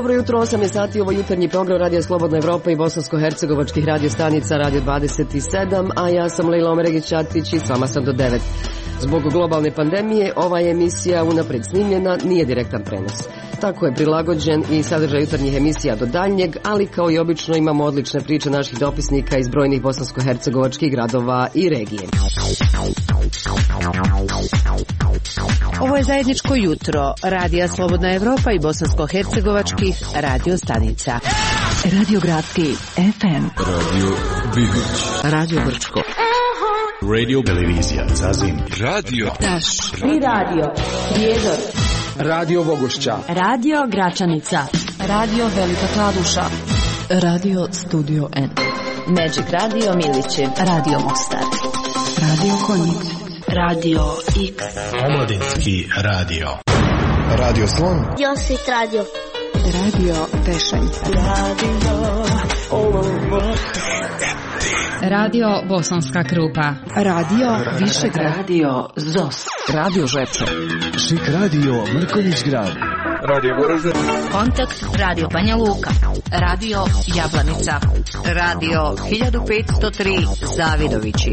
Dobro jutro, 8 je sati, ovo jutarnji program Radio Slobodna Evropa i bosansko-hercegovačkih radio stanica Radio 27, a ja sam Lejla Omeregić-Ćatić i s vama sam do 9. Zbog globalne pandemije ova je emisija unapred snimljena, nije direktan prenos. Tako je prilagođen i sadržaj jutarnjih emisija do daljnjeg, ali kao i obično imamo odlične priče naših dopisnika iz brojnih bosansko-hercegovačkih gradova i regije. Ovo je zajedničko jutro Radija Slobodna Evropa i bosansko-hercegovačkih radio stanica. Radio Gradski FM, Radio Bibić, Radio Brčko, Radio Televizija Zazim, Radio Taš, Tri radio, Prijedor, Radio Vogošća, Radio Gračanica, Radio Velika Kladuša, Radio Studio N, Magic Radio Miliće, Radio Mostar, Radio Konjic, Radio X, Omladinski radio, Radio Slon, Josit Radio, Radio Tešanj, Radio Bosanska Krupa, Radio Višegrad, Radio ZOS, Radio Žepče, Šik Radio Mrkonjić Grad, Radio Voražde, Kontakt Radio Banja Luka, Radio Jablanica, Radio 1503 Zavidovići.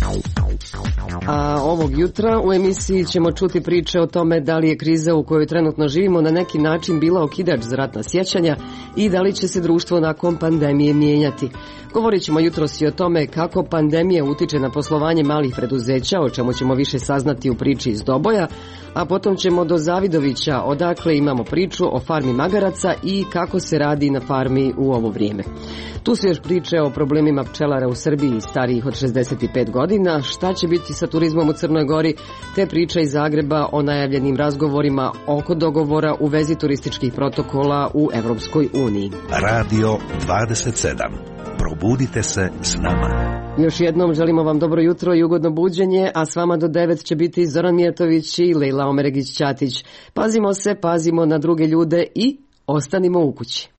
A ovog jutra u emisiji ćemo čuti priče o tome da li je kriza u kojoj trenutno živimo na neki način bila okidač za ratna sjećanja i da li će se društvo nakon pandemije mijenjati. Govorit ćemo jutros i o tome kako pandemija utiče na poslovanje malih preduzeća, o čemu ćemo više saznati u priči iz Doboja, a potom ćemo do Zavidovića, odakle imamo priču o farmi magaraca i kako se radi na farmi u ovo vrijeme. Tu su još priče o problemima pčelara u Srbiji starijih od 65 godina, šta će biti sa turizmom u Crnoj Gori, te priča iz Zagreba o najavljenim razgovorima oko dogovora u vezi turističkih protokola u Evropskoj uniji. Radio 27. Probudite se s nama. Još jednom želimo vam dobro jutro i ugodno buđenje, a s vama do 9 će biti Zoran Mijatović i Lejla Omeregić-Ćatić. Pazimo se, pazimo na druge ljude i ostanimo u kući.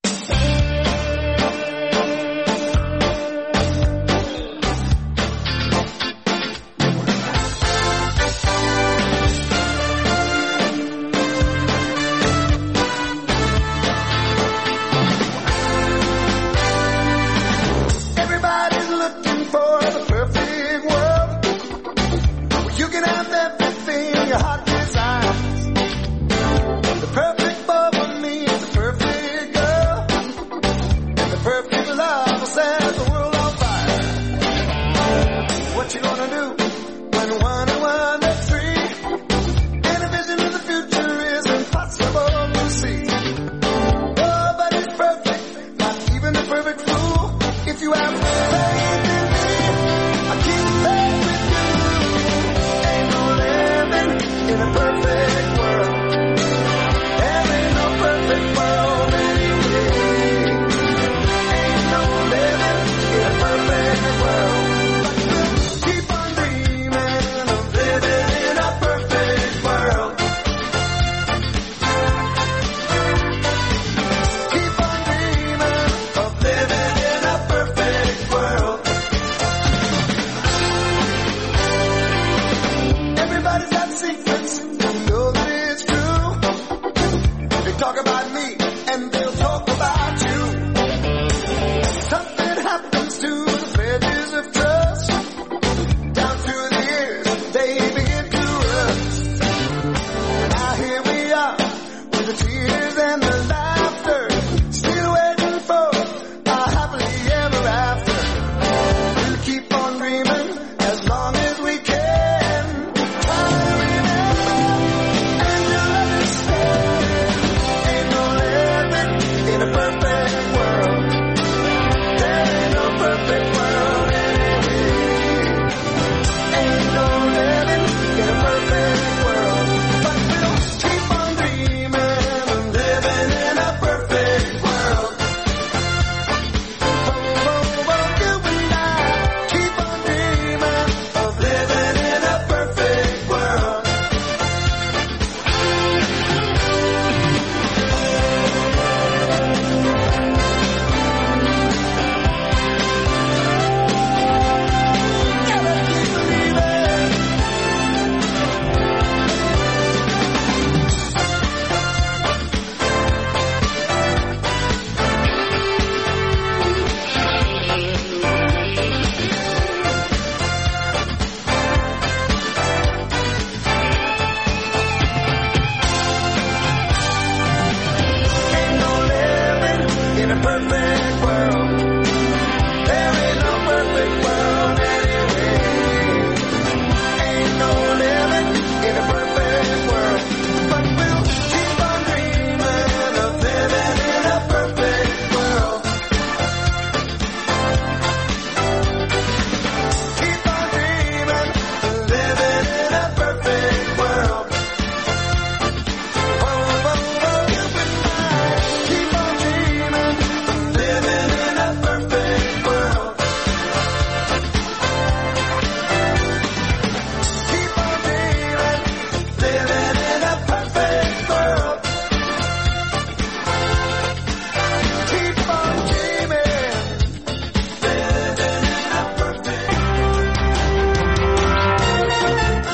Everybody's got secrets, you know.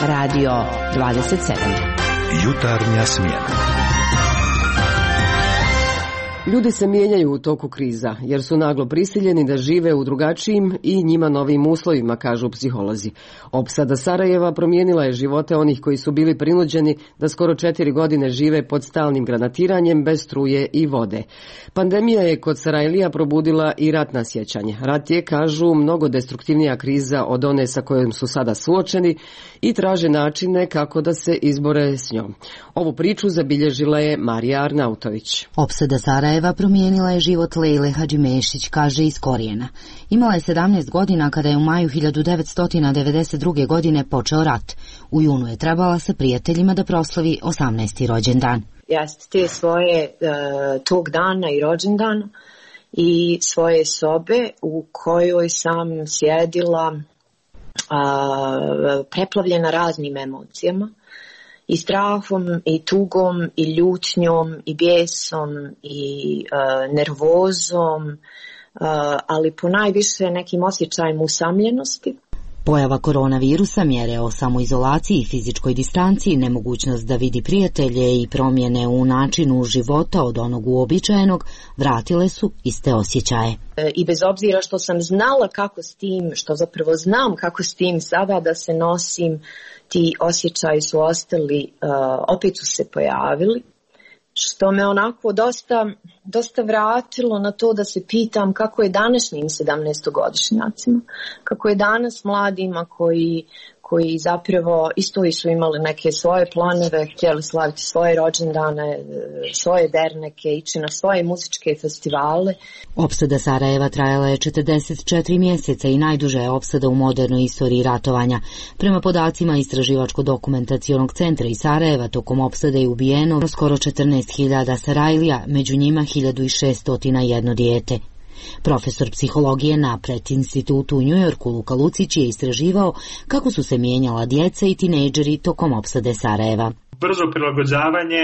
Radio 27. Jutarnja smjena. Ljudi se mijenjaju u toku kriza, jer su naglo prisiljeni da žive u drugačijim i njima novim uslovima, kažu psiholozi. Opsada Sarajeva promijenila je živote onih koji su bili prinuđeni da skoro 4 godine žive pod stalnim granatiranjem bez struje i vode. Pandemija je kod Sarajlija probudila i ratna sjećanja. Rat je, kažu, mnogo destruktivnija kriza od one sa kojom su sada suočeni i traže načine kako da se izbore s njom. Ovu priču zabilježila je Marija Arnautović. Opsada Sarajeva promijenila je život Lejle Hadžimešić, kaže iz korijena. Imala je 17 godina kada je u maju 1992. godine počeo rat. U junu je trebala sa prijateljima da proslavi 18. rođendan. Ja te svoje tog dana i rođendana i svoje sobe u kojoj sam sjedila preplavljena raznim emocijama. I strahom, i tugom, i ljutnjom, i bijesom, i nervozom, ali ponajviše nekim osjećajem usamljenosti. Pojava koronavirusa, mjere o samoizolaciji i fizičkoj distanciji, nemogućnost da vidi prijatelje i promjene u načinu života od onog uobičajenog, vratile su iste osjećaje. I bez obzira što sam znala kako s tim, što zapravo znam kako s tim sada da se nosim, ti osjećaji su ostali, opet su se pojavili, što me onako dosta vratilo na to da se pitam kako je današnjim 17-godišnjacima, kako je danas mladima koji zapravo isto su imali neke svoje planove, htjeli slaviti svoje rođendane, svoje derneke, ići na svoje muzičke festivale. Opsada Sarajeva trajala je 44 mjeseca i najduža je opsada u modernoj istoriji ratovanja. Prema podacima Istraživačko-dokumentacionog centra iz Sarajeva, tokom opsade je ubijeno skoro 14.000 Sarajlija, među njima 1601 dijete. Profesor psihologije na Predinstitutu u Njujorku Luka Lucić je istraživao kako su se mijenjala djeca i tinejdžeri tokom opsade Sarajeva. Brzo prilagođavanje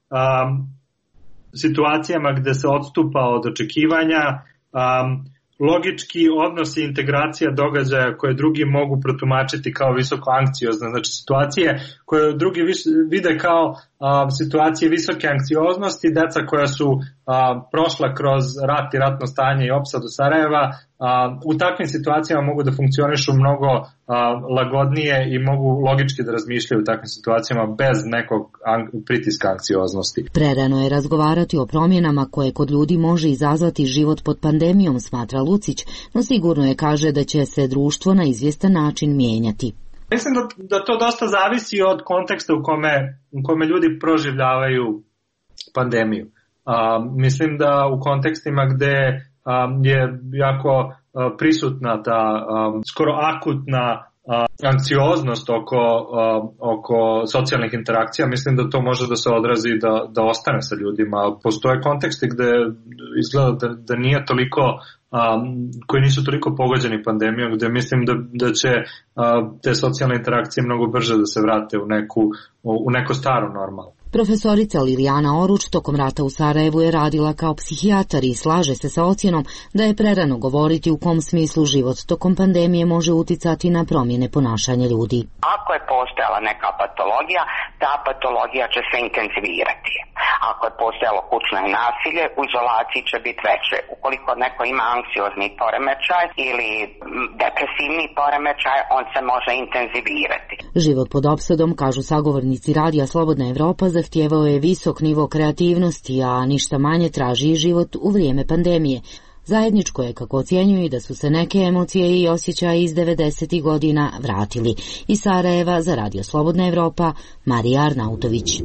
situacijama gdje se odstupa od očekivanja, logički odnos i integracija događaja koje drugi mogu protumačiti kao visoko anksiozne, znači situacije koje drugi vide kao situacije visoke anksioznosti, deca koja su prošla kroz rat i ratno stanje i opsadu Sarajeva, u takvim situacijama mogu da funkcionišu mnogo lagodnije i mogu logički da razmišljaju u takvim situacijama bez nekog pritiska anksioznosti. Prerano je razgovarati o promjenama koje kod ljudi može izazvati život pod pandemijom, smatra Lucić, no sigurno je, kaže, da će se društvo na izvjestan način mijenjati. Mislim da to dosta zavisi od konteksta u kome ljudi proživljavaju pandemiju. Mislim da u kontekstima gde je jako prisutna ta skoro akutna anksioznost oko socijalnih interakcija, mislim da to može da se odrazi da ostane sa ljudima. Postoje konteksti gde izgleda da nije toliko, koji nisu toliko pogođeni pandemijom, gde mislim da će te socijalne interakcije mnogo brže da se vrate u neko staro normalno. Profesorica Lilijana Oruč tokom rata u Sarajevu je radila kao psihijatar i slaže se sa ocjenom da je prerano govoriti u kom smislu život tokom pandemije može uticati na promjene ponašanja ljudi. Ako je postojala neka patologija, ta patologija će se intenzivirati. Ako je postojalo kućno nasilje, u izolaciji će biti veće. Ukoliko neko ima anksiozni poremećaj ili depresivni poremećaj, on se može intenzivirati. Život pod opsadom, kažu sagovornici Radija Slobodna Evropa, zahtijevao je visok nivo kreativnosti, a ništa manje traži i život u vrijeme pandemije. Zajedničko je, kako ocjenjuju, da su se neke emocije i osjećaje iz 90. godina vratili. Iz Sarajeva za Radio Slobodna Evropa, Marija Arnautović.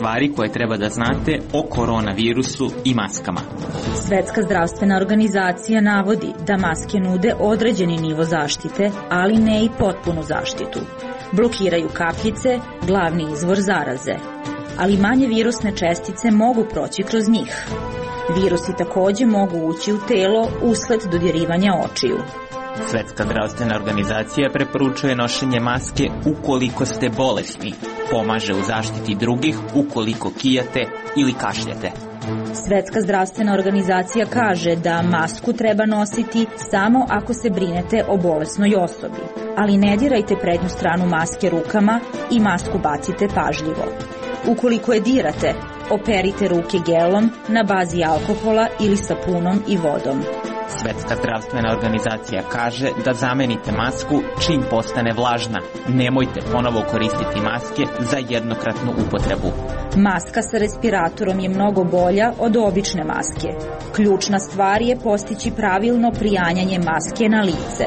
stvari koje treba da znate o koronavirusu i maskama. Svetska zdravstvena organizacija navodi da maske nude određeni nivo zaštite, ali ne i potpunu zaštitu. Blokiraju kapljice, glavni izvor zaraze. Ali manje virusne čestice mogu proći kroz njih. Virusi takođe mogu ući u telo usled dodirivanja očiju. Svetska zdravstvena organizacija preporučuje nošenje maske ukoliko ste bolesni. Pomaže u zaštiti drugih ukoliko kijate ili kašljete. Svetska zdravstvena organizacija kaže da masku treba nositi samo ako se brinete o bolesnoj osobi, ali ne dirajte prednju stranu maske rukama i masku bacite pažljivo. Ukoliko je dirate, operite ruke gelom na bazi alkohola ili sapunom i vodom. Svetska zdravstvena organizacija kaže da zamenite masku čim postane vlažna. Nemojte ponovo koristiti maske za jednokratnu upotrebu. Maska sa respiratorom je mnogo bolja od obične maske. Ključna stvar je postići pravilno prijanjanje maske na lice.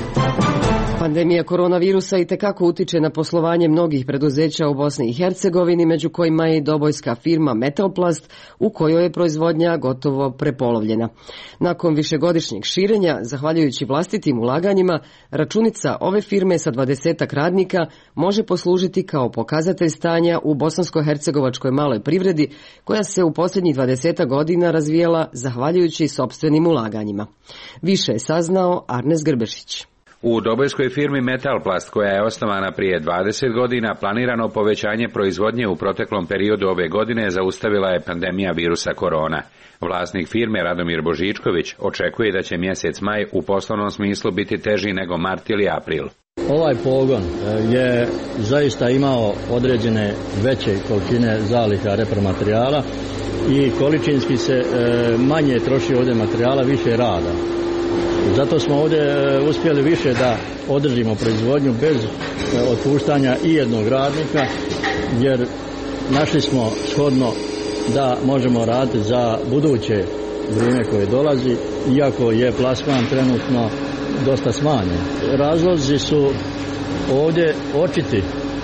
Pandemija koronavirusa itekako utiče na poslovanje mnogih preduzeća u Bosni i Hercegovini, među kojima je i dobojska firma Metalplast, u kojoj je proizvodnja gotovo prepolovljena. Nakon višegodišnjeg širenja, zahvaljujući vlastitim ulaganjima, računica ove firme sa 20 radnika može poslužiti kao pokazatelj stanja u bosansko-hercegovačkoj maloj privredi, koja se u posljednjih 20 godina razvijela zahvaljujući sopstvenim ulaganjima. Više je saznao Arnes Grbešić. U dobojskoj firmi Metalplast, koja je osnovana prije 20 godina, planirano povećanje proizvodnje u proteklom periodu ove godine zaustavila je pandemija virusa korona. Vlasnik firme Radomir Božičković očekuje da će mjesec maj u poslovnom smislu biti teži nego mart ili april. Ovaj pogon je zaista imao određene veće količine zaliha repromaterijala i količinski se manje troši ovdje materijala, više rada. Zato smo ovdje uspjeli više da održimo proizvodnju bez otpuštanja i jednog radnika, jer našli smo shodno da možemo raditi za buduće vrijeme koje dolazi, iako je plasman trenutno dosta smanjen. Razlozi su ovdje očiti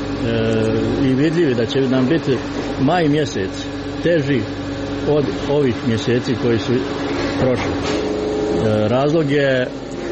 i vidljivi da će nam biti maj mjesec teži od ovih mjeseci koji su prošli. Razlog je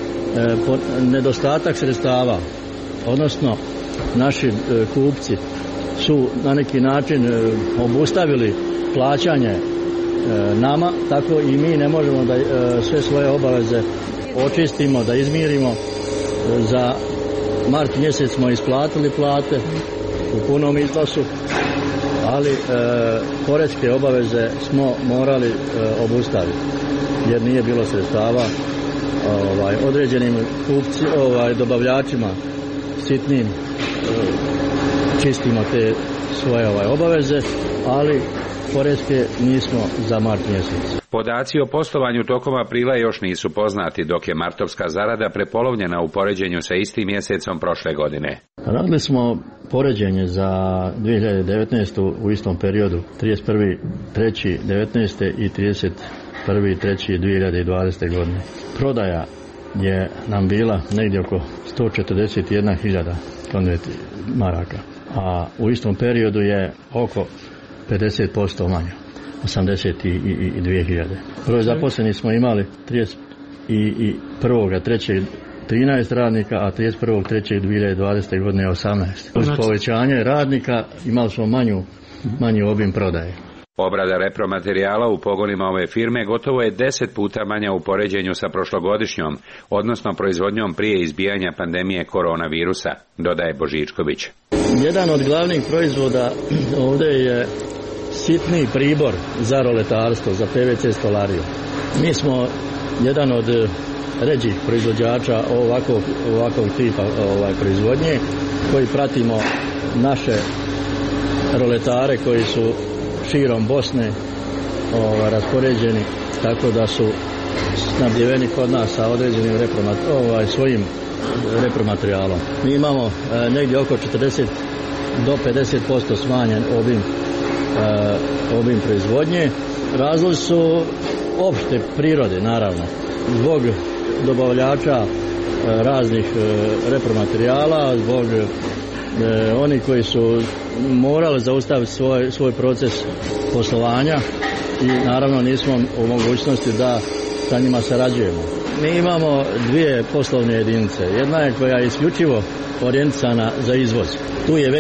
nedostatak sredstava, odnosno naši kupci su na neki način obustavili plaćanje nama, tako i mi ne možemo da sve svoje obaveze očistimo, da izmirimo. Za mart mjesec smo isplatili plate u punom iznosu, ali poreske obaveze smo morali obustaviti jer nije bilo sredstava određenim dobavljačima sitnim čistimo te svoje obaveze, ali poreske nismo za mart mjesec. Podaci o poslovanju tokom aprila još nisu poznati, dok je martovska zarada prepolovljena u poređenju sa istim mjesecom prošle godine. Radili smo poređenje za 2019. u istom periodu, 31.3.19. i 31.3.2020. godine. Prodaja je nam bila negdje oko 141.000 konverti maraka, a u istom periodu je oko 50% manje, 82.000. Broj zaposlenih smo imali 31.3. 13 radnika, a 31.3.2020. godine 18. Uz povećanje radnika imali smo manji obim prodaje. Obrada repromaterijala u pogonima ove firme gotovo je 10 puta manja u poređenju sa prošlogodišnjom, odnosno proizvodnjom prije izbijanja pandemije koronavirusa, dodaje Božičković. Jedan od glavnih proizvoda ovdje je sitni pribor za roletarstvo, za PVC stolariju. Mi smo jedan od ređih proizvođača ovakvog tipa proizvodnje, koji pratimo naše roletare koji su širom Bosne raspoređeni, tako da su snabdjeveni kod nas sa određenim svojim repromaterijalom. Mi imamo negdje oko 40 do 50% smanjen obim proizvodnje. Razlozi su opšte prirode, naravno. Zbog dobavljača raznih repromaterijala, zbog oni koji su morali zaustaviti svoj proces poslovanja i naravno nismo u mogućnosti da sa njima sarađujemo. Mi imamo dvije poslovne jedinice. Jedna je koja je isključivo orijentisana za izvoz. Tu je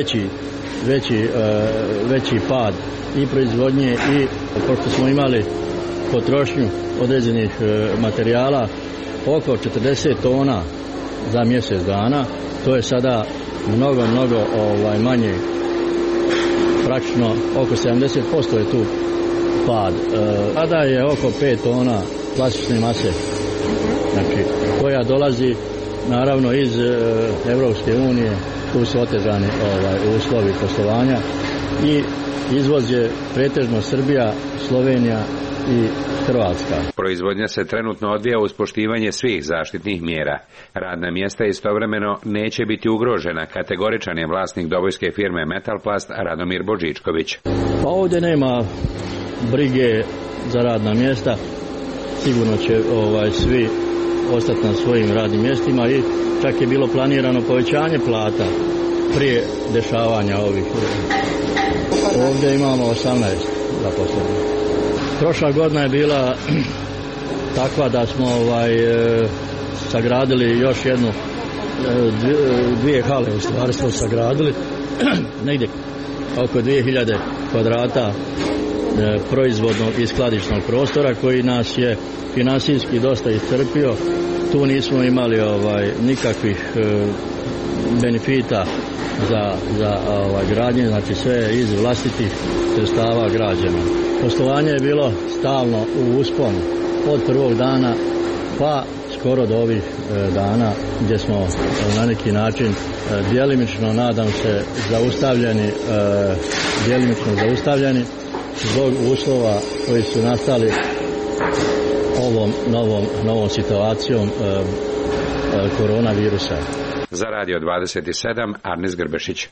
veći pad i proizvodnje i pošto smo imali potrošnju određenih materijala oko 40 tona za mjesec dana, to je sada mnogo manje, praktično oko 70% je tu pad. Sada je oko 5 tona plastične mase, znači, koja dolazi naravno iz Europske unije, tu su otežani uslovi poslovanja i izvoz je pretežno Srbija, Slovenija i Hrvatska. Proizvodnja se trenutno odvija uz poštivanje svih zaštitnih mjera. Radna mjesta istovremeno neće biti ugrožena, kategoričan je vlasnik dobojske firme Metalplast Radomir Božičković. Pa ovdje nema brige za radna mjesta, sigurno će svi ostati na svojim radnim mjestima i čak je bilo planirano povećanje plata prije dešavanja ovih. Ovdje imamo 18 zaposlenih. Prošla godina je bila takva da smo sagradili još dvije hale, u stvari smo sagradili negdje oko 2000 kvadrata proizvodnog i skladišnog prostora koji nas je financijski dosta iscrpio. Tu nismo imali nikakvih benefita za gradnje, znači sve je iz vlastitih sredstava građeno. Poslovanje je bilo stalno u usponu od prvog dana pa skoro do ovih dana gdje smo na neki način djelimično, nadam se, zaustavljeni zbog uslova koji su nastali ovom novom situacijom koronavirusa. Za Radio 27, Arnis Grbešić.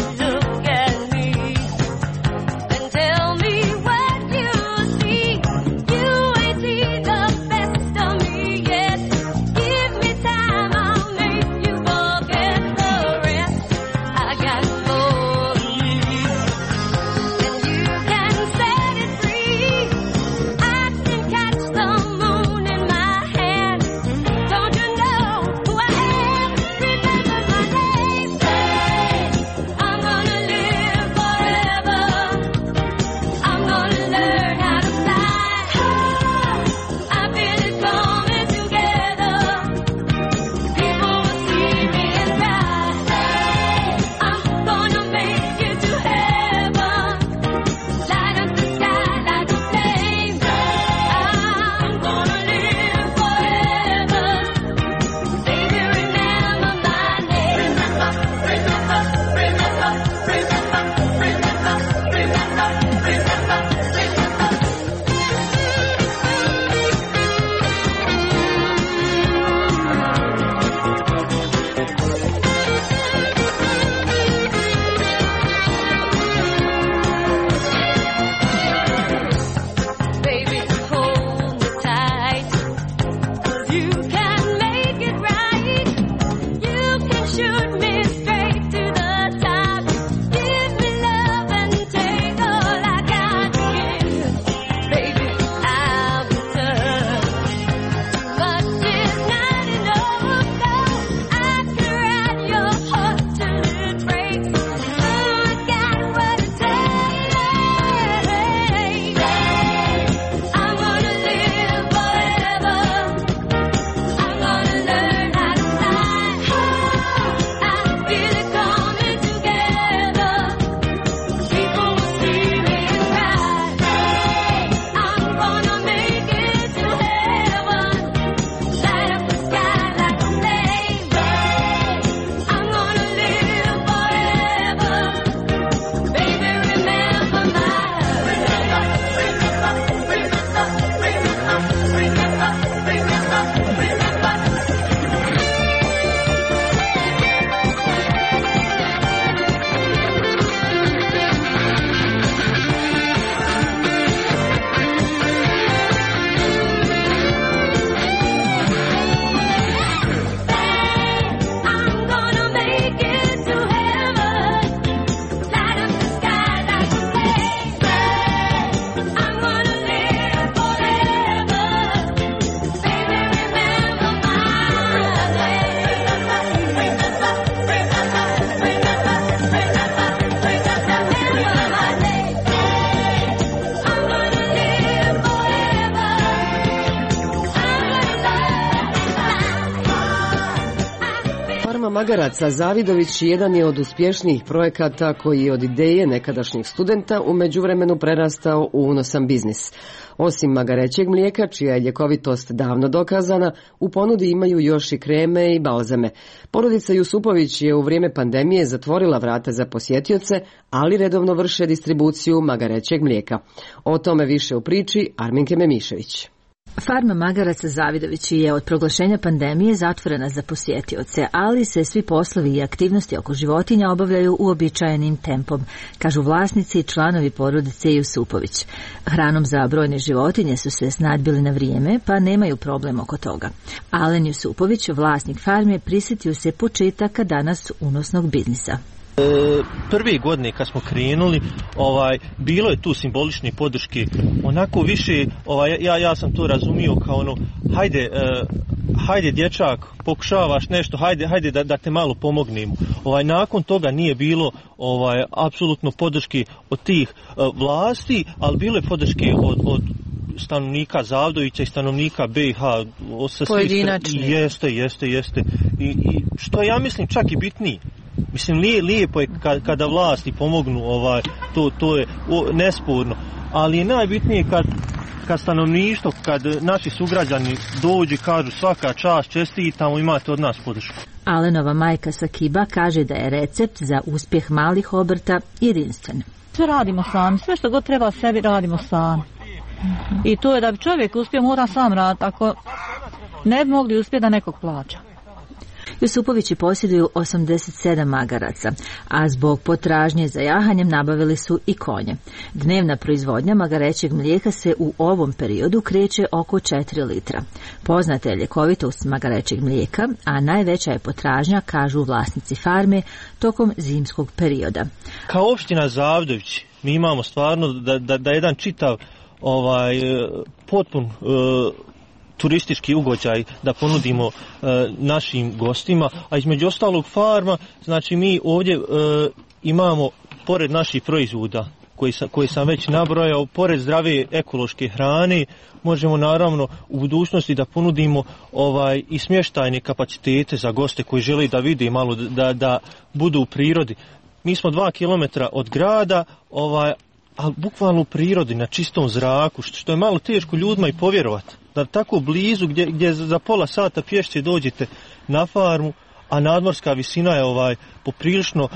Tell me what you see. Farma magaraca Zavidović jedan je od uspješnijih projekata koji je od ideje nekadašnjih studenta u međuvremenu prerastao u unosan biznis. Osim magarećeg mlijeka, čija je ljekovitost davno dokazana, u ponudi imaju još i kreme i balzame. Porodica Jusupović je u vrijeme pandemije zatvorila vrata za posjetioce, ali redovno vrše distribuciju magarećeg mlijeka. O tome više u priči Arminke Memišević. Farma magaraca Zavidović je od proglašenja pandemije zatvorena za posjetioce, ali se svi poslovi i aktivnosti oko životinja obavljaju uobičajenim tempom, kažu vlasnici i članovi porodice Jusupović. Hranom za brojne životinje su se snadbili na vrijeme, pa nemaju problem oko toga. Alen Jusupović, vlasnik farme, prisjetio se početaka danas unosnog biznisa. Prve godine kad smo krenuli, bilo je tu simbolične podrške, onako više, ja sam to razumio kao ono, hajde dječak, pokušavaš nešto, hajde da te malo pomognemo. Nakon toga nije bilo apsolutno podrške od tih vlasti, ali bilo je podrške od stanovnika Zavdovića i stanovnika BiH. Pojedinačni. Jeste. I što ja mislim čak i bitniji. Mislim, lijepo je kada vlasti pomognu, to je nesporno, ali je najbitnije kad stanovništvo, kad naši sugrađani dođu, kažu svaka čast, čestitamo, imate od nas podršku. Alenova majka Sakiba kaže da je recept za uspjeh malih obrta jedinstven. Sve radimo sami, sve što god treba sebi radimo sami. I to je da bi čovjek uspio, mora sam raditi, ako ne bi mogli uspjeti da nekog plaća. Jusupovići posjeduju 87 magaraca, a zbog potražnje za jahanjem nabavili su i konje. Dnevna proizvodnja magarećeg mlijeka se u ovom periodu kreće oko 4 litra. Poznata je ljekovitost magarećeg mlijeka, a najveća je potražnja, kažu vlasnici farme, tokom zimskog perioda. Kao opština Zavdović mi imamo stvarno da jedan čitav potpun turistički ugođaj da ponudimo našim gostima, a između ostalog farma, znači mi ovdje imamo, pored naših proizvoda koji sam već nabrojao, pored zdrave ekološke hrane, možemo naravno u budućnosti da ponudimo i smještajne kapacitete za goste koji žele da vide malo, da budu u prirodi. Mi smo 2 kilometra od grada, ali bukvalno u prirodi, na čistom zraku, što je malo teško ljudima i povjerovati. Da tako blizu, gdje za pola sata pješće dođete na farmu, a nadmorska visina je poprilično,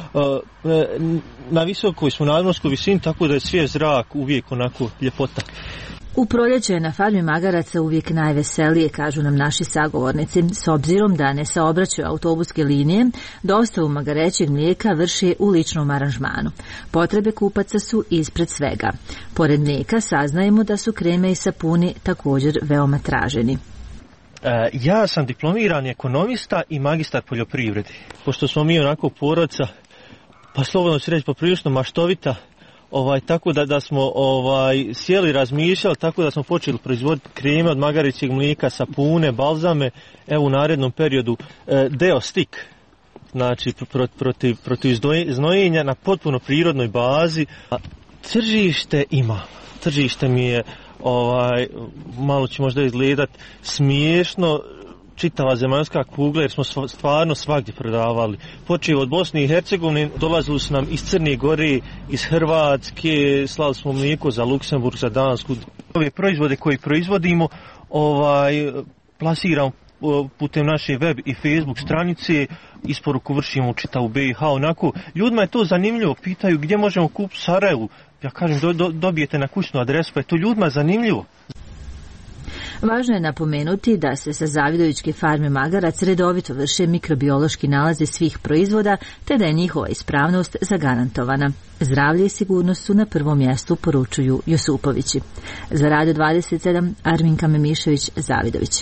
na visokoj smo nadmorskoj visini, tako da je svjež zrak uvijek onako ljepota. U proljeće je na farmi magaraca uvijek najveselije, kažu nam naši sagovornici, s obzirom da ne saobraćaju autobuske linije, dostavu magarećeg mlijeka vrši u ličnom aranžmanu. Potrebe kupaca su ispred svega. Pored mlijeka saznajemo da su kreme i sapuni također veoma traženi. Ja sam diplomirani ekonomista i magistar poljoprivrede. Pošto smo mi onako porodica, pa slobodno se reći poprilično maštovita, tako da smo sjeli, razmišljali, tako da smo počeli proizvoditi kreme od magarećeg mlijeka, sapune, balzame, evo u narednom periodu Deostik, znači protiv znojenja na potpuno prirodnoj bazi. Tržište ima, tržište mi je, malo će možda izgledat smiješno, čitava zemaljska kugla, jer smo stvarno svagdje prodavali. Počeo od Bosne i Hercegovine, dolazili su nam iz Crne Gore, iz Hrvatske, slali smo mlijeko za Luksemburg, za Dansku. Ove proizvode koje proizvodimo, plasiramo putem naše web i Facebook stranice, isporuku vršimo u čitavu BiH, onako. Ljudima je to zanimljivo, pitaju gdje možemo kupiti Sarajevu. Ja kažem, dobijete na kućnu adresu, pa je to ljudima zanimljivo. Važno je napomenuti da se sa Zavidovićke farme magarac redovito vrše mikrobiološki nalazi svih proizvoda, te da je njihova ispravnost zagarantovana. Zdravlje i sigurnost su na prvom mjestu, poručuju Jusupovići. Za Radio 27, Arminka Memišević, Zavidović.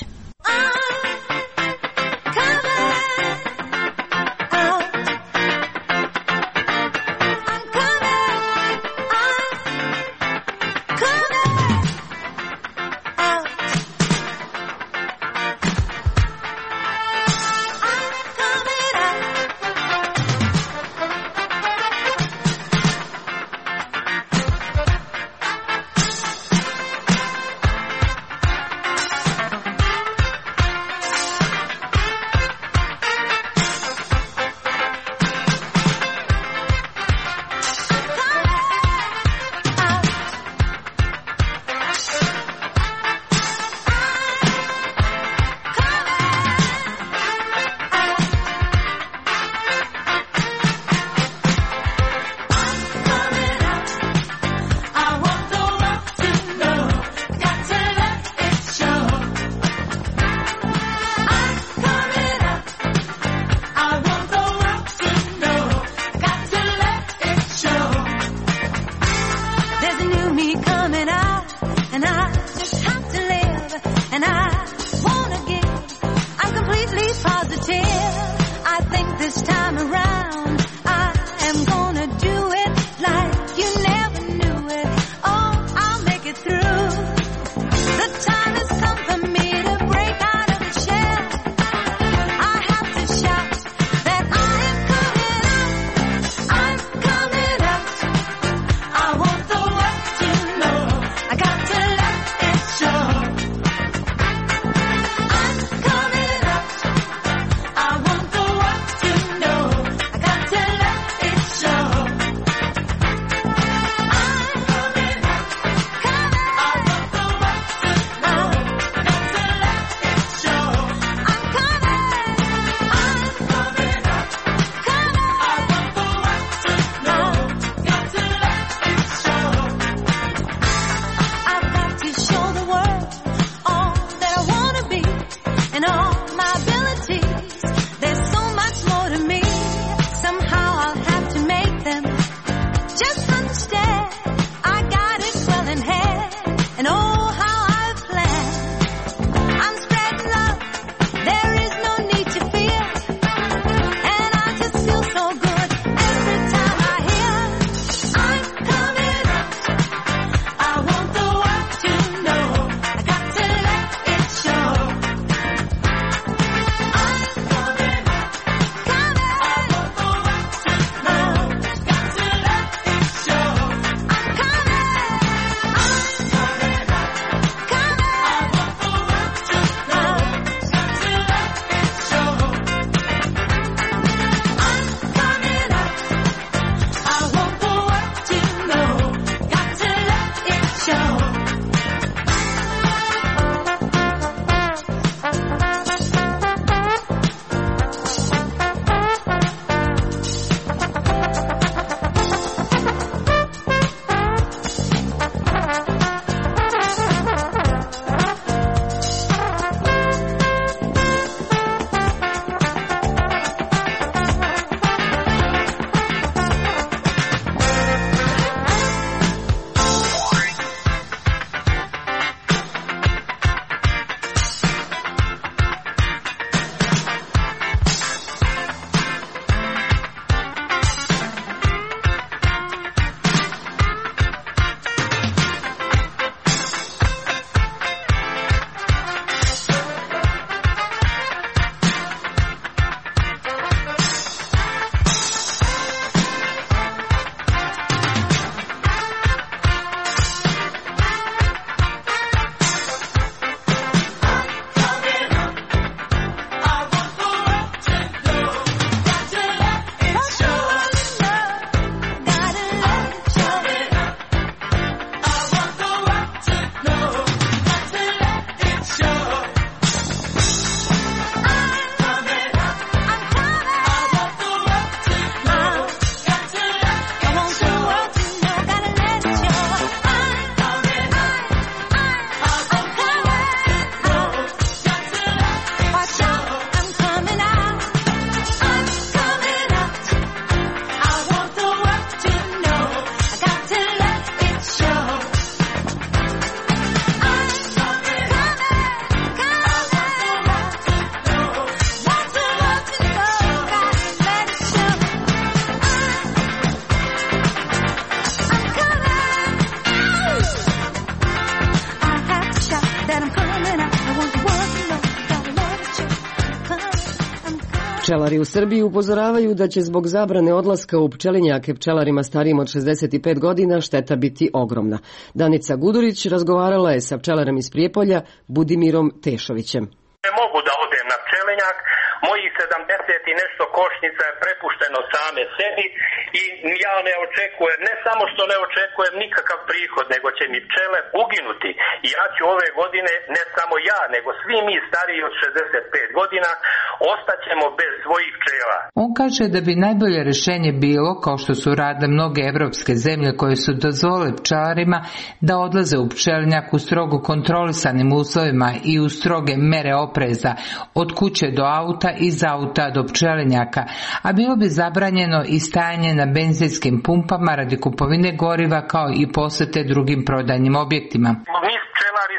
Pčelari u Srbiji upozoravaju da će zbog zabrane odlaska u pčelinjake pčelarima starijim od 65 godina šteta biti ogromna. Danica Gudurić razgovarala je sa pčelarem iz Prijepolja, Budimirom Tešovićem. Ne mogu da odem na pčelinjak, mojih 70 i nešto košnica je prepušteno same sebi i ja ne očekujem, ne samo što ne očekujem nikakav prihod, nego će mi pčele uginuti. I ja ću ove godine, ne samo ja, nego svi mi stariji od 65 godina, ostaćemo bez svojih pčela. On kaže da bi najbolje rješenje bilo, kao što su radile mnoge evropske zemlje koje su dozvolile pčelarima da odlaze u pčelinjak u strogo kontrolisanim uslovima i u stroge mere opreza, od kuće do auta, iz auta do pčelinjaka, a bilo bi zabranjeno i stajanje na benzinskim pumpama radi kupovine goriva kao i posete drugim prodajnim objektima. Mi pčelari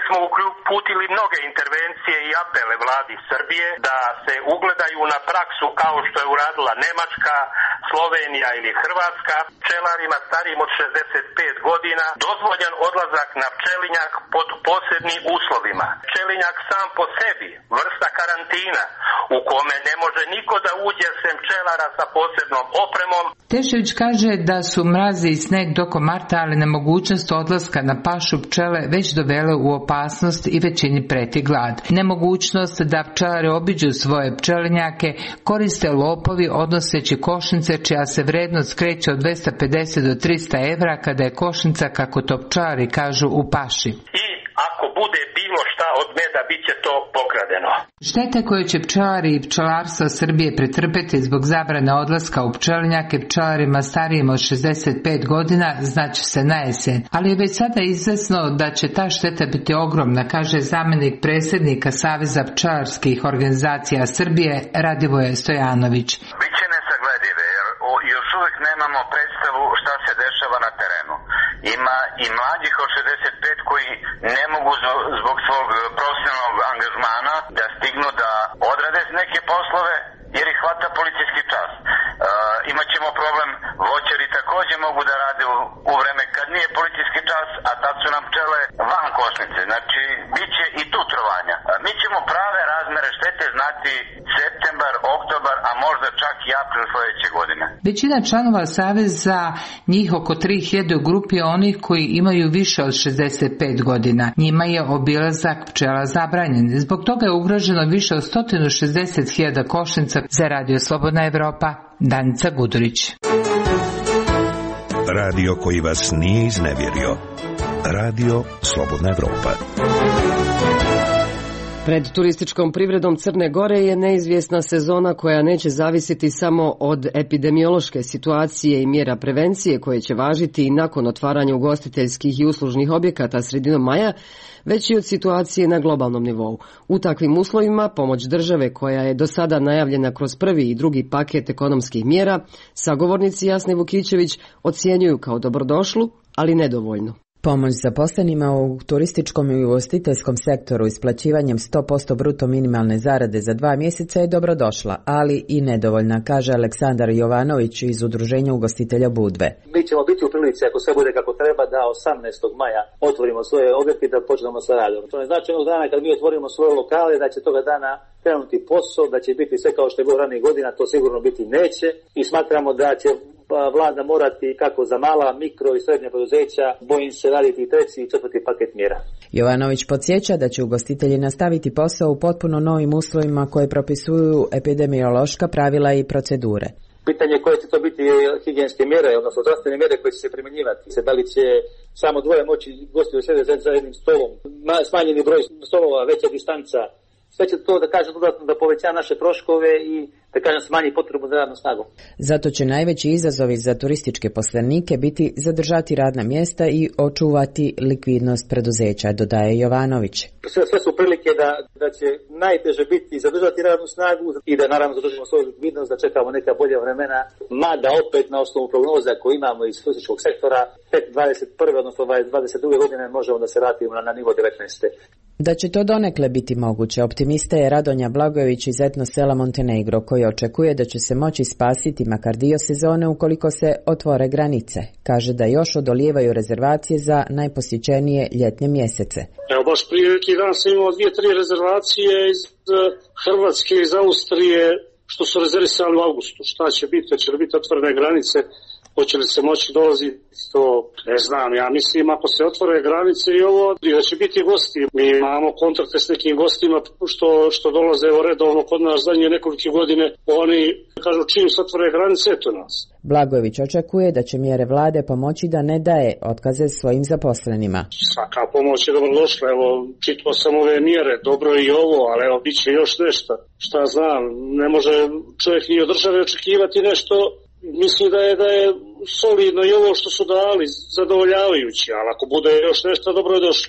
smo uputili mnoge intervencije i apele vladi Srbije da se ugledaju na praksu kao što je uradila Nemačka, Slovenija ili Hrvatska. Pčelarima starijim od 65 godina dozvoljen odlazak na pčelinjak pod posebnim uslovima. Pčelinjak sam po sebi, vrsta karantina, u kome ne može niko da uđe sem pčelara sa posebnom opremom. Tešević kaže da su mrazi i sneg tokom marta, ali nemogućnost odlaska na pašu pčele već dovele u opasnost i većini preti glad. Nemogućnost da pčelari obiđu svoje pčelinjake koriste lopovi odnoseći košnice čija se vrednost kreće od 250 do 300 evra kada je košnica, kako to pčelari kažu, u paši. I ako bude bilo šta od meda, bit će to pokradeno. Štete koje će pčelari i pčelarstvo Srbije pretrpeti zbog zabrane odlaska u pčelinjake pčelarima starijim od 65 godina znaće se na jesen, ali je već sada izvesno da će ta šteta biti ogromna, kaže zamjenik predsjednika Saveza pčelarskih organizacija Srbije Radivoje Stojanović. Biće nesagledive jer još uvijek nemamo predstavu šta se dešava na terenu. Ima i mlađih od 65 koji ne mogu zbog svog profesionalnog angažmana da stignu da odrade neke poslove jer ih hvata policijski čas. Imaćemo problem, voćari također mogu da rade u vreme kad nije policijski čas, a tad su nam pčele van košnice. Znači, bit će i tu trovanja. Mi ćemo prave razmere štete znati septembar, oktobar, a možda čak i april sljedeće godine. Većina članova Saveza, njih oko 3000 u grupi onih koji imaju više od 65 godina. Njima je obilazak pčela zabranjen. Zbog toga je ugroženo više od 160.000 košnica. Za Radio Slobodna Evropa, Danica Gudurić. Radio koji vas nije iznevjerio. Radio Slobodna Evropa. Pred turističkom privredom Crne Gore je neizvjesna sezona koja neće zavisiti samo od epidemiološke situacije i mjera prevencije koje će važiti i nakon otvaranja ugostiteljskih i uslužnih objekata sredinom maja, već i od situacije na globalnom nivou. U takvim uslovima pomoć države koja je do sada najavljena kroz prvi i drugi paket ekonomskih mjera, sagovornici Jasne Vukićević ocjenjuju kao dobrodošlu, ali nedovoljnu. Pomoć zaposlenima u turističkom i ugostiteljskom sektoru isplaćivanjem 100% bruto minimalne zarade za 2 mjeseca je dobrodošla, ali i nedovoljna, kaže Aleksandar Jovanović iz Udruženja ugostitelja Budve. Mi ćemo biti u prilici, ako sve bude kako treba, da 18. maja otvorimo svoje objekte i da počnemo sa radom. To ne znači onog dana kad mi otvorimo svoje lokale da će toga dana krenuti posao, da će biti sve kao što je bilo ranijih godina, to sigurno biti neće i smatramo da će vlada morati kako za mala, mikro i srednja poduzeća, bojim se raditi i treći i četvrti paket mjera. Jovanović podsjeća da će ugostitelji nastaviti posao u potpuno novim uslovima koje propisuju epidemiološka pravila i procedure. Pitanje koje će to biti higijenske mjere, odnosno zdravstvene mjere koje će se primjenjivati. Da li će samo dvoje moći gosti sjede za jednim stolom, smanjeni broj stolova, veća distanca, sve će to da kažem dodatno da poveća naše troškove i da kažem smanji potrebu za radnom snagom. Zato će najveći izazovi za turističke poslenike biti zadržati radna mjesta i očuvati likvidnost preduzeća, dodaje Jovanović. Sve su prilike da će najteže biti zadržati radnu snagu i da naravno zadržimo svoju likvidnost, da čekamo neka bolja vremena, mada opet na osnovu prognoza koje imamo iz turističkog sektora, tek 21. odnosno 22. godine možemo da se vratimo na nivo 19. Da će to donekle biti moguće, optimista je Radonja Blagojević iz etno sela Montenegro, koji očekuje da će se moći spasiti makar dio sezone ukoliko se otvore granice. Kaže da još odolijevaju rezervacije za najposjećenije ljetne mjesece. Evo baš prije neki dan sam imao 2-3 rezervacije iz Hrvatske, iz Austrije, što su rezervisali u augustu. Šta će biti? Hoće li biti otvorene granice? Hoće li se moći dolaziti, to ne znam, ja mislim ako se otvore granice i ovo, da će biti gosti. Mi imamo kontakte s nekim gostima što dolaze redovno kod nas zadnje nekoliko godine, oni kažu čim se otvore granice, eto nas. Blagojević očekuje da će mjere vlade pomoći da ne daje otkaze svojim zaposlenima. Svaka pomoć je dobrodošla, evo čitao sam ove mjere, dobro i ovo, ali evo bit će još nešto. Šta znam, ne može čovjek ni od države očekivati nešto. Mislim da je solidno i ovo što su dali zadovoljavajući, ali ako bude još nešto dobro je došlo.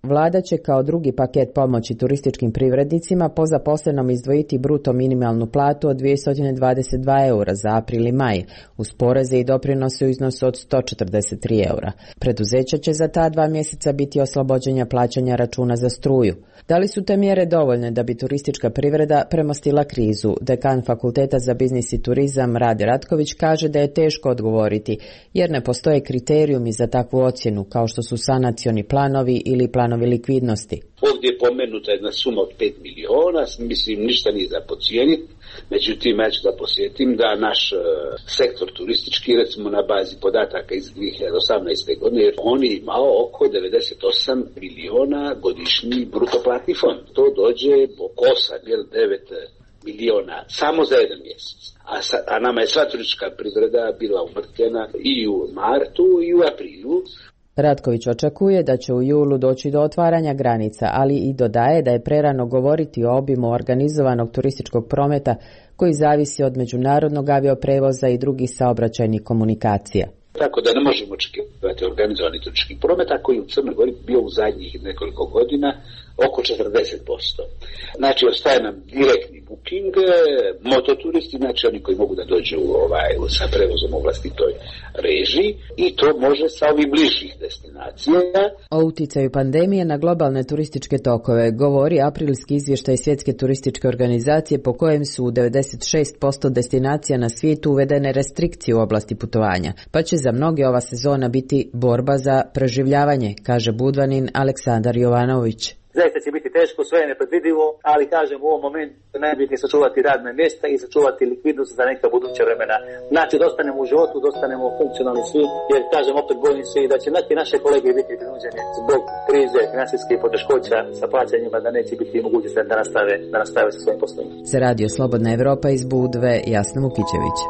Vlada će kao drugi paket pomoći turističkim privrednicima po zaposlenom izdvojiti bruto minimalnu platu od 222 eura za april i maj, uz poreze i doprinose u iznosu od 143 eura. Preduzeća će za ta 2 mjeseca biti oslobođenja plaćanja računa za struju. Da li su te mjere dovoljne da bi turistička privreda premostila krizu? Dekan Fakulteta za biznis i turizam Rade Ratković kaže da je teško odgovoriti, jer ne postoje kriterijumi za takvu ocjenu, kao što su sanacioni planovi ili planovi likvidnosti. Ovdje je pomenuta jedna suma od 5 miliona, mislim ništa nije za podcijeniti, međutim ja ću da posjetim da naš sektor turistički, recimo na bazi podataka iz 2018. godine, on je imao oko 98 miliona godišnji brutoplatni fond. To dođe oko 8-9 miliona samo za jedan mjesec. A nama je sva turistička privreda bila umrtvljena i u martu i u aprilu. Ratković očekuje da će u julu doći do otvaranja granica, ali i dodaje da je prerano govoriti o obimu organizovanog turističkog prometa koji zavisi od međunarodnog avioprevoza i drugih saobraćajnih komunikacija. Tako da ne možemo očekivati organizovani turistički promet, koji je u Crnoj Gori bio u zadnjih nekoliko godina oko 40%. Znači, ostaje nam direktni booking, mototuristi, znači oni koji mogu da dođu sa prevozom u vlastitoj režiji, i to može sa ovih bližih destinacija. O uticaju pandemije na globalne turističke tokove govori aprilski izvještaj Svjetske turističke organizacije, po kojem su u 96% destinacija na svijetu uvedene restrikcije u oblasti putovanja, pa će za mnoge ova sezona biti borba za preživljavanje, kaže Budvanin Aleksandar Jovanović. Zaista će biti teško, sve je nepredvidivo, ali kažem u ovom momentu najbitnije sačuvati radne mjesta i sačuvati likvidnost za neka buduća vremena. Znači da ostanemo u životu, da ostanemo funkcionalni svi, jer kažem opet bojim se i da će neki naše kolege biti prinuđeni zbog krize, financijskih poteškoća sa plaćanjima, da neće biti mogućnosti da nastave sa svojim poslovima. Za Radio Slobodna Evropa iz Budve, Jasna Mukićević.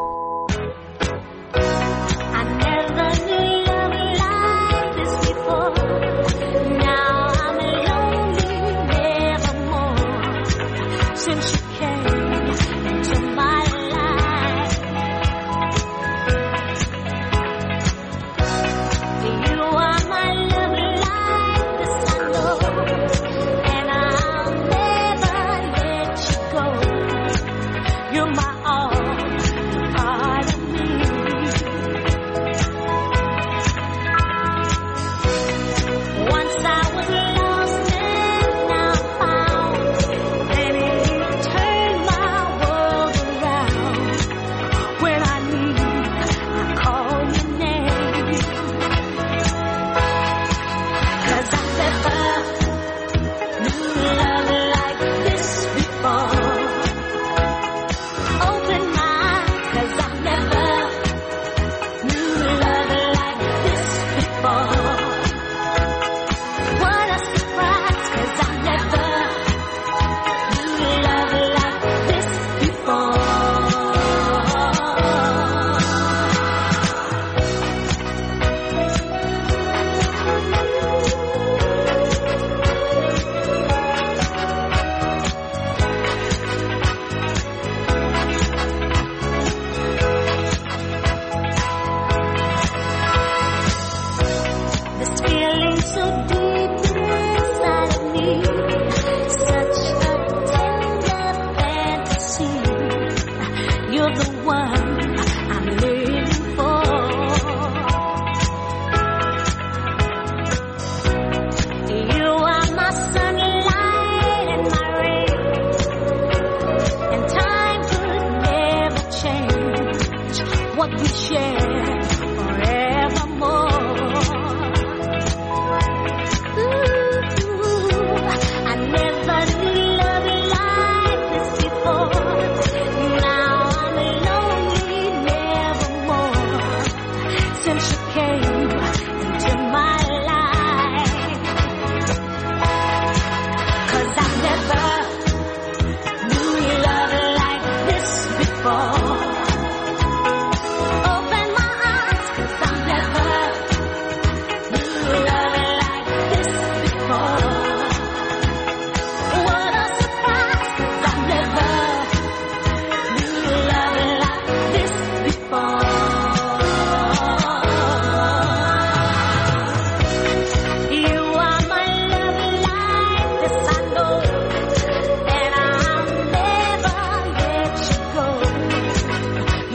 Open my eyes, 'cause I've never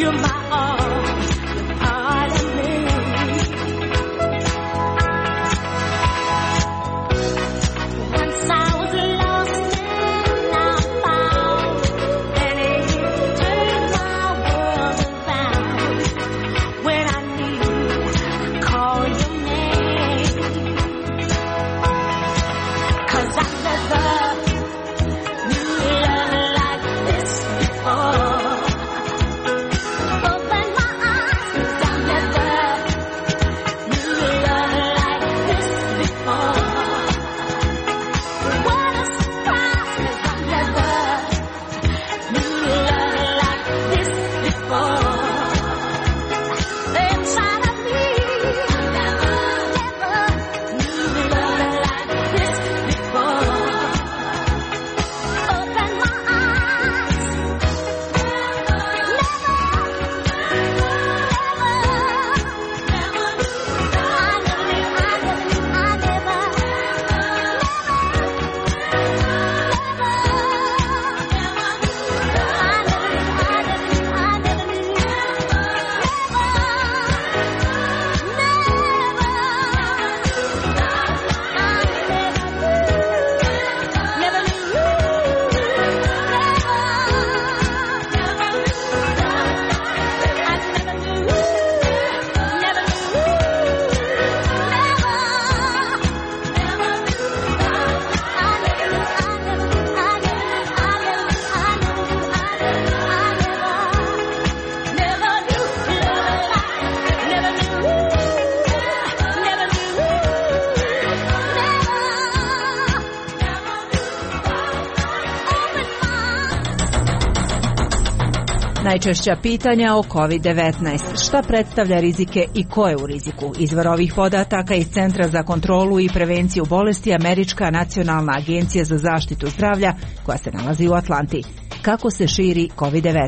Najčešća pitanja o COVID-19. Šta predstavlja rizike i ko je u riziku? Izvor ovih podataka iz Centra za kontrolu i prevenciju bolesti Američka nacionalna agencija za zaštitu zdravlja koja se nalazi u Atlanti. Kako se širi COVID-19?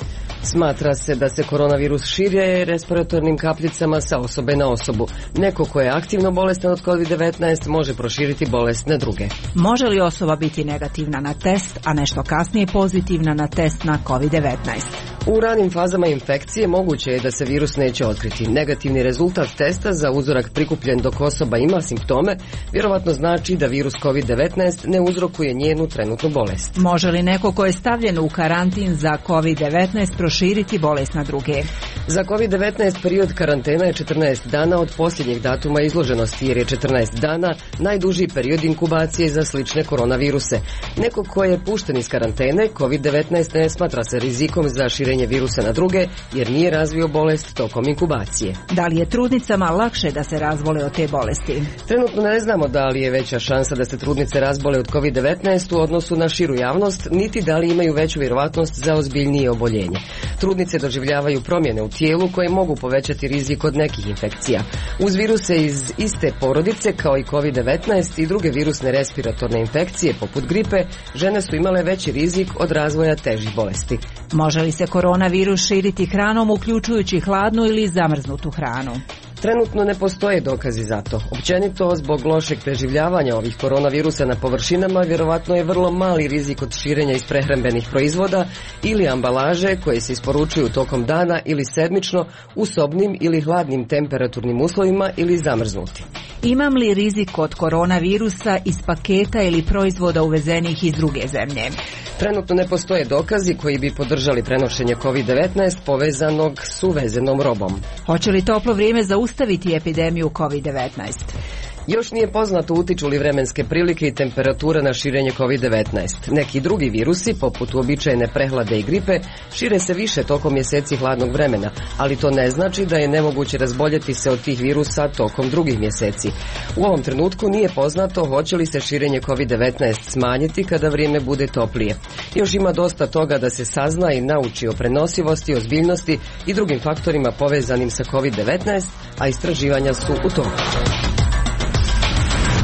Smatra se da se koronavirus širi respiratornim kapljicama sa osobe na osobu. Neko ko je aktivno bolestan od COVID-19 može proširiti bolest na druge. Može li osoba biti negativna na test, a nešto kasnije pozitivna na test na COVID-19? U ranim fazama infekcije moguće je da se virus neće otkriti. Negativni rezultat testa za uzorak prikupljen dok osoba ima simptome vjerovatno znači da virus COVID-19 ne uzrokuje njenu trenutnu bolest. Može li neko ko je stavljen u karantin za COVID-19 proširiti bolest na druge? Za COVID-19 period karantena je 14 dana od posljednjeg datuma izloženosti, jer je 14 dana najduži period inkubacije za slične koronaviruse. Neko ko je pušten iz karantene, COVID-19 ne smatra se rizikom za širenje virusa na druge, jer nije razvio bolest tokom inkubacije. Da li je trudnicama lakše da se razbole od te bolesti? Trenutno ne znamo da li je veća šansa da se trudnice razbole od COVID-19 u odnosu na širu javnost, niti da li imaju veću vjerovatnost za ozbiljnije oboljenje. Trudnice doživljavaju promjene u tijelu koje mogu povećati rizik od nekih infekcija. Uz viruse iz iste porodice kao i COVID-19 i druge virusne respiratorne infekcije poput gripe, žene su imale veći rizik od razvoja težih bolesti. Može li se koronavirus širiti hranom uključujući hladnu ili zamrznutu hranu? Trenutno ne postoje dokazi za to. Općenito, zbog lošeg preživljavanja ovih koronavirusa na površinama, vjerovatno je vrlo mali rizik od širenja iz prehrambenih proizvoda ili ambalaže koje se isporučuju tokom dana ili sedmično u sobnim ili hladnim temperaturnim uslovima ili zamrznuti. Imam li rizik od koronavirusa iz paketa ili proizvoda uvezenih iz druge zemlje? Trenutno ne postoje dokazi koji bi podržali prenošenje COVID-19 povezanog s uvezenom robom. Hoće li toplo vrijeme zaustaviti epidemiju COVID-19? Još nije poznato utiču li vremenske prilike i temperatura na širenje COVID-19. Neki drugi virusi, poput uobičajene prehlade i gripe, šire se više tokom mjeseci hladnog vremena, ali to ne znači da je nemoguće razboljeti se od tih virusa tokom drugih mjeseci. U ovom trenutku nije poznato hoće li se širenje COVID-19 smanjiti kada vrijeme bude toplije. Još ima dosta toga da se sazna i nauči o prenosivosti, ozbiljnosti i drugim faktorima povezanim sa COVID-19, a istraživanja su u toku.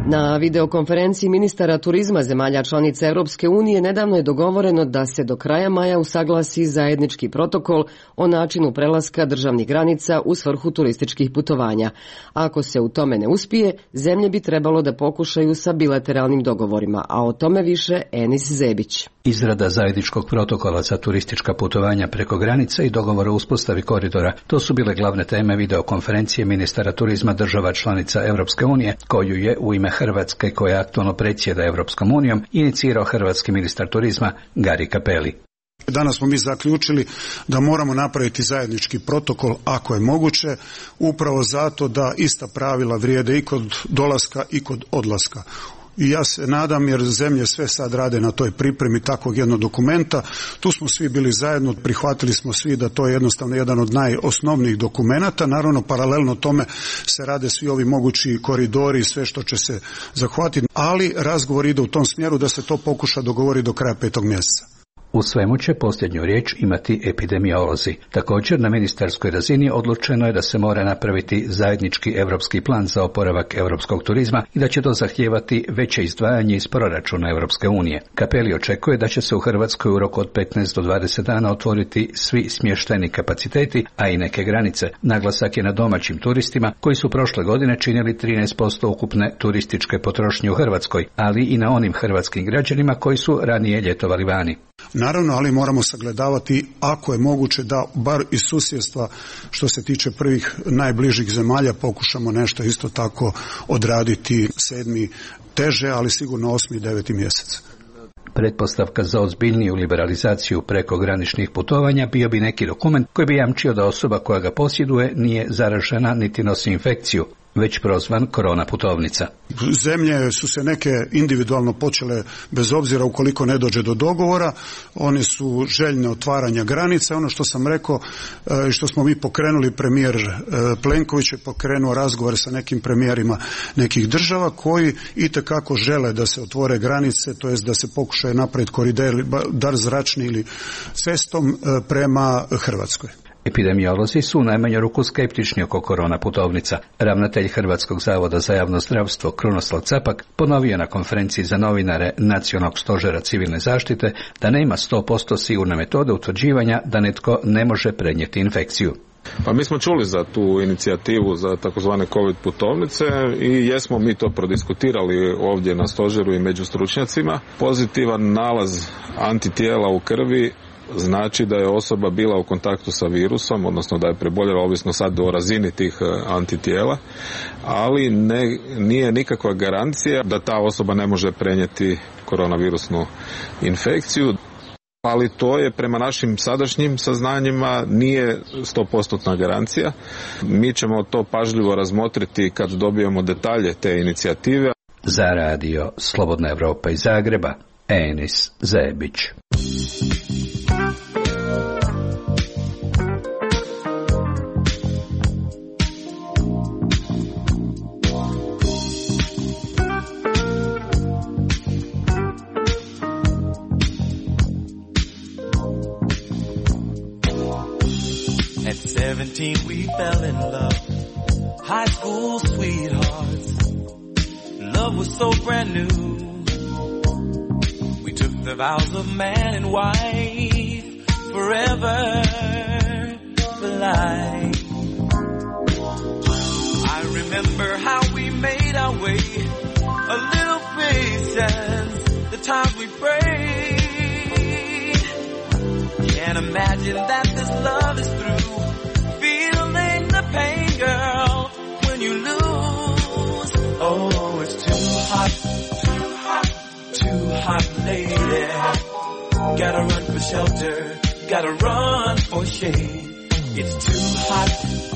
Na videokonferenciji ministara turizma zemalja članica Europske unije nedavno je dogovoreno da se do kraja maja usaglasi zajednički protokol o načinu prelaska državnih granica u svrhu turističkih putovanja. Ako se u tome ne uspije, zemlje bi trebalo da pokušaju sa bilateralnim dogovorima, a o tome više Enis Zebić. Izrada zajedničkog protokola za turistička putovanja preko granice i dogovor o uspostavi koridora, to su bile glavne teme videokonferencije ministara turizma država članica Europske unije, koju je u ime Hrvatske, koja aktualno predsjeda Europskom unijom, inicirao hrvatski ministar turizma Gari Cappelli. Danas smo mi zaključili da moramo napraviti zajednički protokol ako je moguće, upravo zato da ista pravila vrijede i kod dolaska i kod odlaska. I ja se nadam, jer zemlje sve sad rade na toj pripremi takvog jednog dokumenta. Tu smo svi bili zajedno, prihvatili smo svi da to je jednostavno jedan od najosnovnijih dokumenata. Naravno, paralelno tome se rade svi ovi mogući koridori i sve što će se zahvatiti, ali razgovor ide u tom smjeru da se to pokuša dogovoriti do kraja 5. mjeseca. U svemu će posljednju riječ imati epidemiolozi. Također, na ministarskoj razini odlučeno je da se mora napraviti zajednički europski plan za oporavak europskog turizma i da će to zahtijevati veće izdvajanje iz proračuna Europske unije. Cappelli očekuje da će se u Hrvatskoj u roku od 15 do 20 dana otvoriti svi smještajni kapaciteti, a i neke granice. Naglasak je na domaćim turistima koji su prošle godine činili 13% ukupne turističke potrošnje u Hrvatskoj, ali i na onim hrvatskim građanima koji su ranije ljetovali vani. Naravno, ali moramo sagledavati ako je moguće da bar iz susjedstva, što se tiče prvih najbližih zemalja, pokušamo nešto isto tako odraditi 7. teže, ali sigurno 8. i 9. mjesec. Pretpostavka za ozbiljniju liberalizaciju prekograničnih putovanja bio bi neki dokument koji bi jamčio da osoba koja ga posjeduje nije zaražena niti nosi infekciju, već prozvan korona putovnica. Zemlje su se neke individualno počele, bez obzira ukoliko ne dođe do dogovora, one su željne otvaranja granica. Ono što sam rekao i što smo mi pokrenuli, premijer Plenković je pokrenuo razgovore sa nekim premijerima nekih država koji itekako žele da se otvore granice, to jest da se pokušaju napraviti koridor, dar zračni ili cestom prema Hrvatskoj. Epidemiolozi su u najmanju ruku skeptični oko korona putovnica. Ravnatelj Hrvatskog zavoda za javno zdravstvo Krunoslav Capak ponovio na konferenciji za novinare Nacionalnog stožera civilne zaštite da nema 100% sigurne metode utvrđivanja da netko ne može prenijeti infekciju. Pa mi smo čuli za tu inicijativu za takozvane COVID putovnice i jesmo mi to prodiskutirali ovdje na stožeru i među stručnjacima. Pozitivan nalaz antitijela u krvi znači da je osoba bila u kontaktu sa virusom, odnosno da je preboljela, ovisno sad o razini tih antitijela, ali nije nikakva garancija da ta osoba ne može prenijeti koronavirusnu infekciju. Ali to je prema našim sadašnjim saznanjima nije 100% garancija. Mi ćemo to pažljivo razmotriti kad dobijemo detalje te inicijative. Za radio Slobodna Evropa iz Zagreba, Enis Zebić. At 17 we fell in love, high school sweethearts. Love was so brand new. We took the vows of man and wife, forever for life. I remember how we made our way, a little patience, the times we prayed. Can't imagine that this love is through. Feeling the pain, girl, when you lose. Oh, it's too hot, too hot, lady. Gotta run for shelter, gotta run for shade. It's too hot,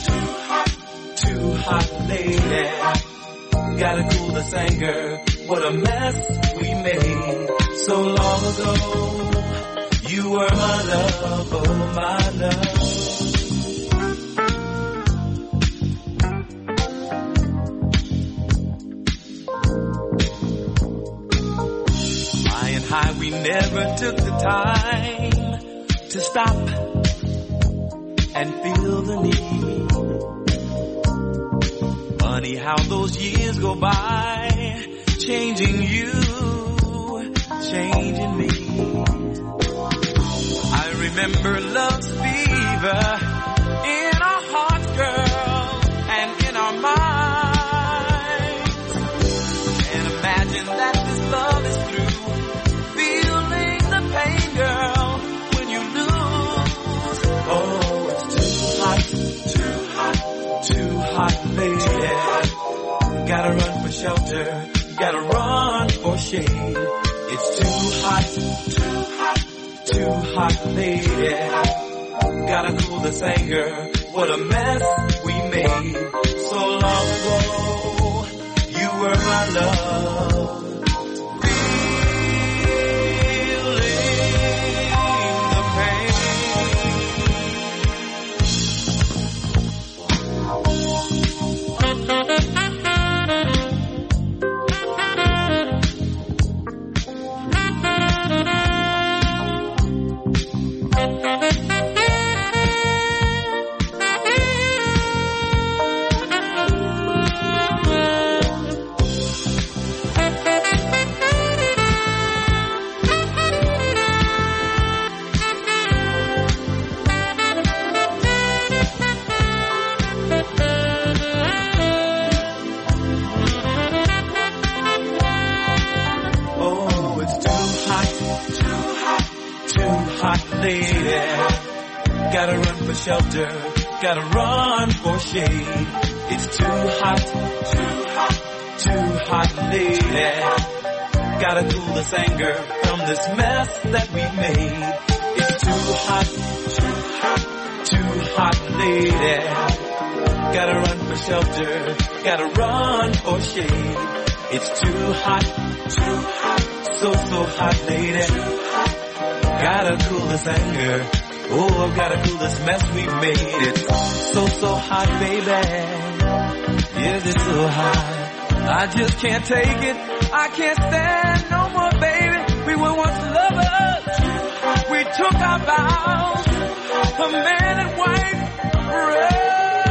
lady. Gotta cool this anger, what a mess we made so long ago. You were my love, oh my love. Flying high, we never took the time to stop and feel the need. Funny how those years go by changing you, changing me. I remember love's fever in our hearts, girl, and in our minds. And imagine that this love is through, feeling the pain, girl, when you lose. Oh, it's too hot, lady. Gotta run for shelter, gotta run for shade. It's too hot, lady. Gotta cool this anger, what a mess we made. So long ago, you were my love. Gotta run for shelter, gotta run for shade. It's too hot, lady. Gotta cool this anger from this mess that we made. It's too hot, lady. Gotta run for shelter, gotta run for shade. It's too hot, so hot, lady. Gotta cool this anger. Oh, I've gotta cool this mess we made. It's so hot, baby. Yes, it's so hot. I just can't take it. I can't stand no more, baby. We were once lovers. We took our vows. A man and wife forever.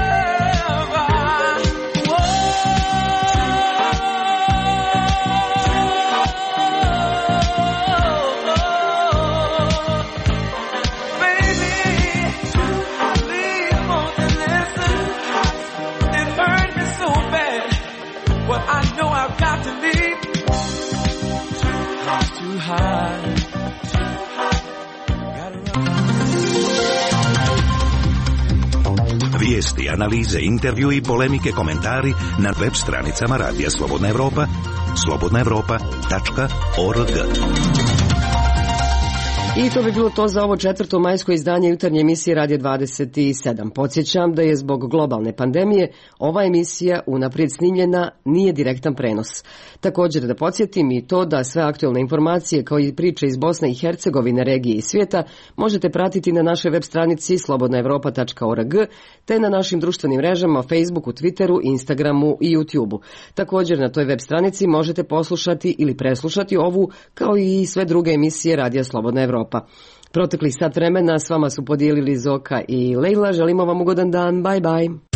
Vijesti, analize, intervju i polemike, komentari na web stranicama Radija Slobodna Evropa, slobodnaevropa.org. I to bi bilo to za ovo 4. majsko izdanje jutarnje emisije Radio 27. Podsjećam da je zbog globalne pandemije ova emisija unaprijed snimljena, nije direktan prenos. Također da podsjetim i to da sve aktualne informacije kao i priče iz Bosne i Hercegovine, regije i svijeta možete pratiti na našoj web stranici slobodnaevropa.org te na našim društvenim mrežama Facebooku, Twitteru, Instagramu i YouTubeu. Također na toj web stranici možete poslušati ili preslušati ovu kao i sve druge emisije Radija Slobodna Evropa. Proteklih sat vremena s vama su podijelili Zoka i Lejla. Želimo vam ugodan dan. Bye bye.